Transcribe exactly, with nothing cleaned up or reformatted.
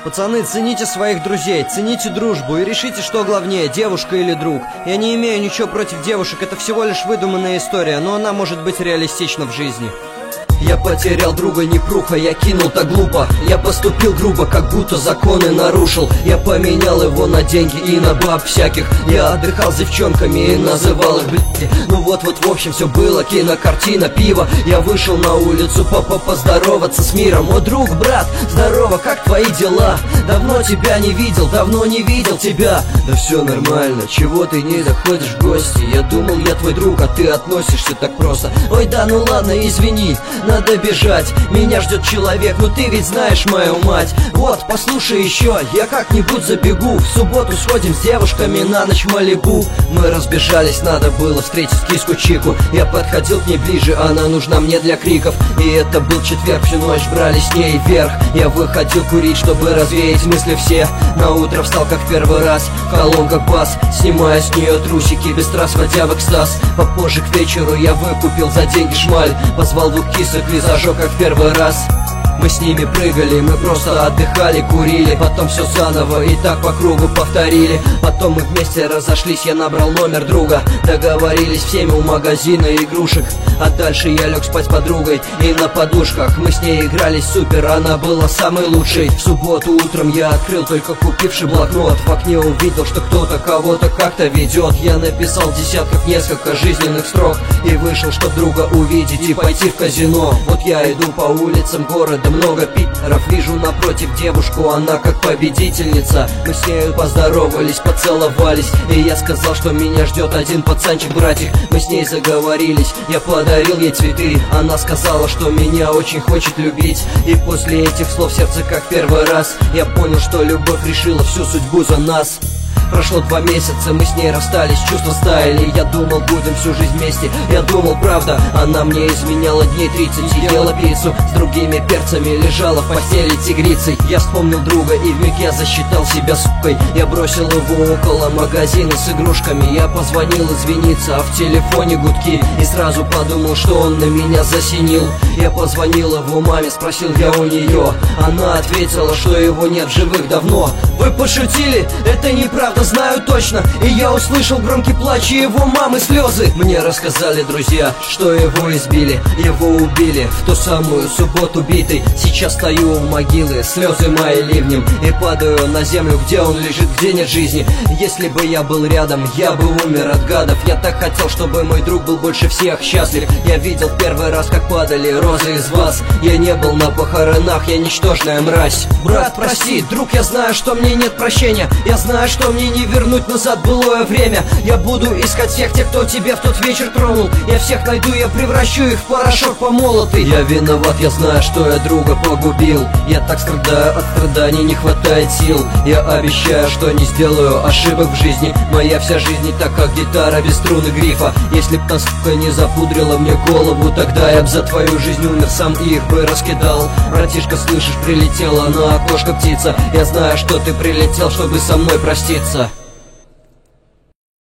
Пацаны, цените своих друзей, цените дружбу и решите, что главнее, девушка или друг. Я не имею ничего против девушек, это всего лишь выдуманная история, но она может быть реалистична в жизни. Я потерял друга непруха, я кинул так глупо. Я поступил грубо, как будто законы нарушил. Я поменял его на деньги и на баб всяких. Я отдыхал с девчонками и называл их блядь. Ну вот-вот, в общем, все было, кинокартина, пиво. Я вышел на улицу папа поздороваться с миром. О, друг, брат, здорово, как твои дела? Давно тебя не видел, давно не видел тебя. Да все нормально, чего ты не заходишь в гости? Я думал, я твой друг, а ты относишься так просто. Ой, да ну ладно, извини, надо бежать, меня ждет человек, ну ты ведь знаешь мою мать. Вот, послушай еще, я как-нибудь забегу. В субботу сходим с девушками на ночь в Малибу. Мы разбежались, надо было встретить киску Чику. Я подходил к ней ближе, она нужна мне для криков. И это был четверг, всю ночь брали с ней вверх. Я выходил курить, чтобы развеять мысли все. На утро встал как в первый раз, в колонках бас, снимая с нее трусики, без трасс вводя в экстаз. Попозже к вечеру я выкупил за деньги шмаль. Позвал двух кисок и зажег как в первый раз. Мы с ними прыгали, мы просто отдыхали, курили. Потом все заново и так по кругу повторили. Потом мы вместе разошлись, я набрал номер друга. Договорились всеми у магазина игрушек. А дальше я лег спать с подругой и на подушках. Мы с ней игрались супер, она была самой лучшей. В субботу утром я открыл только купивший блокнот. В окне увидел, что кто-то кого-то как-то ведет. Я написал в десятках несколько жизненных строк и вышел, чтоб друга увидеть и пойти в казино. Вот я иду по улицам города, много питеров, вижу напротив девушку, она как победительница. Мы с нею поздоровались, поцеловались, и я сказал, что меня ждет один пацанчик-братик. Мы с ней заговорились, я подарил ей цветы. Она сказала, что меня очень хочет любить. И после этих слов сердце как в первый раз я понял, что любовь решила всю судьбу за нас. Прошло два месяца, мы с ней расстались, чувства стаяли. Я думал, будем всю жизнь вместе, я думал, правда. Она мне изменяла дней тридцать, ела пиццу с другими перцами, лежала в постели тигрицей. Я вспомнил друга и вмиг я засчитал себя сукой. Я бросил его около магазина с игрушками. Я позвонил извиниться, а в телефоне гудки. И сразу подумал, что он на меня засинил. Я позвонил его маме, спросил я у нее. Она ответила, что его нет в живых давно. Вы пошутили? Это неправда, знаю точно. И я услышал громкий плач и его мамы слезы. Мне рассказали друзья, что его избили, его убили в ту самую субботу битый. Сейчас стою у могилы, слезы мои ливнем, и падаю на землю, где он лежит, где нет жизни. Если бы я был рядом, я бы умер от гадов. Я так хотел, чтобы мой друг был больше всех счастлив. Я видел в первый раз, как падали розы из вас. Я не был на похоронах, я ничтожная мразь. Брат, прости, друг, я знаю, что мне нет прощения. Я знаю, что мне не вернуть назад былое время. Я буду искать всех тех, кто тебя в тот вечер тронул. Я всех найду, я превращу их в порошок помолотый. Я виноват, я знаю, что я друга погубил. Я так страдаю, от страданий не хватает сил. Я обещаю, что не сделаю ошибок в жизни. Моя вся жизнь не так, как гитара без струн и грифа. Если б та сука не запудрила мне голову, тогда я б за твою жизнь умер сам и их бы раскидал. Братишка, слышишь, прилетела на окошко птица. Я знаю, что ты прилетел, чтобы со мной проститься.